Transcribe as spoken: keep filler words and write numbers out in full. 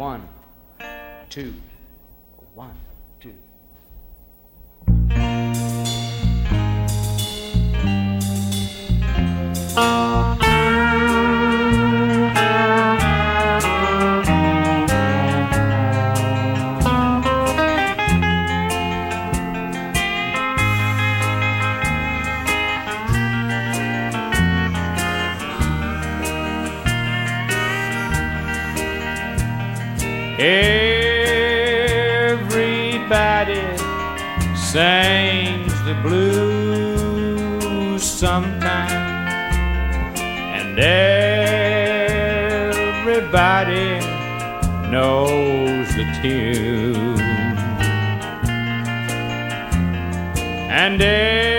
one, two, one, two. Everybody sings the blues sometime, and everybody knows the tune, and